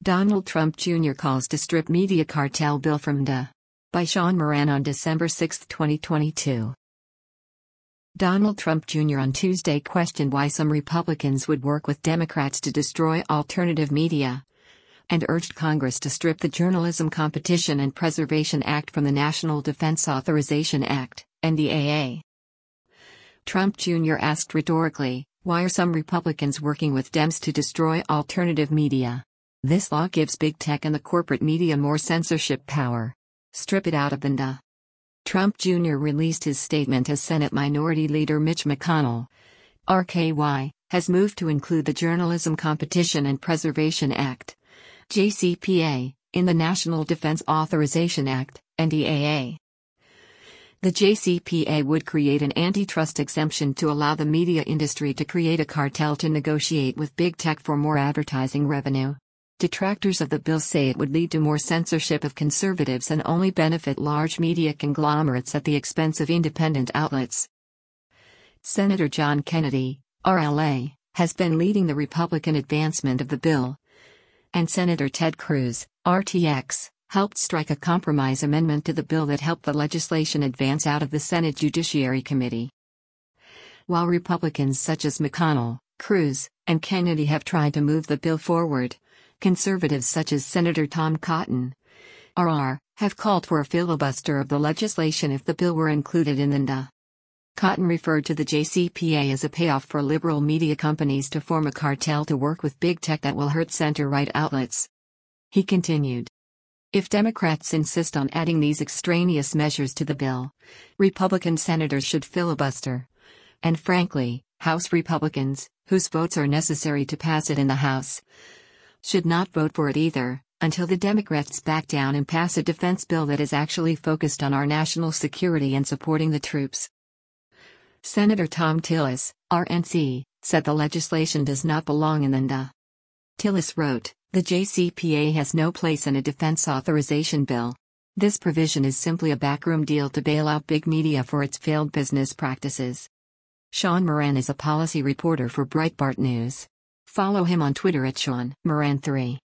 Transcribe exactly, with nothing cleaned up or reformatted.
Donald Trump Junior calls to strip media cartel bill from D A. By Sean Moran on December sixth, twenty twenty-two. Donald Trump Junior on Tuesday questioned why some Republicans would work with Democrats to destroy alternative media, and urged Congress to strip the Journalism Competition and Preservation Act from the National Defense Authorization Act, N D A A. Trump Junior asked rhetorically, why are some Republicans working with Dems to destroy alternative media? This law gives big tech and the corporate media more censorship power. Strip it out of the N D A. Trump Junior released his statement as Senate Minority Leader Mitch McConnell, R K Y, has moved to include the Journalism Competition and Preservation Act, J C P A, in the National Defense Authorization Act, N D A A. The J C P A would create an antitrust exemption to allow the media industry to create a cartel to negotiate with big tech for more advertising revenue. Detractors of the bill say it would lead to more censorship of conservatives and only benefit large media conglomerates at the expense of independent outlets. Senator John Kennedy, R L A, has been leading the Republican advancement of the bill, and Senator Ted Cruz, R T X, helped strike a compromise amendment to the bill that helped the legislation advance out of the Senate Judiciary Committee. While Republicans such as McConnell, Cruz, and Kennedy have tried to move the bill forward, conservatives such as Senator Tom Cotton, R R, have called for a filibuster of the legislation if the bill were included in the N D A. Cotton referred to the J C P A as a payoff for liberal media companies to form a cartel to work with big tech that will hurt center-right outlets. He continued, if Democrats insist on adding these extraneous measures to the bill, Republican senators should filibuster. And frankly, House Republicans, whose votes are necessary to pass it in the House, should not vote for it either, until the Democrats back down and pass a defense bill that is actually focused on our national security and supporting the troops. Senator Thom Tillis, R N C, said the legislation does not belong in the N D A. Tillis wrote, the J C P A has no place in a defense authorization bill. This provision is simply a backroom deal to bail out big media for its failed business practices. Sean Moran is a policy reporter for Breitbart News. Follow him on Twitter at Sean Moran three.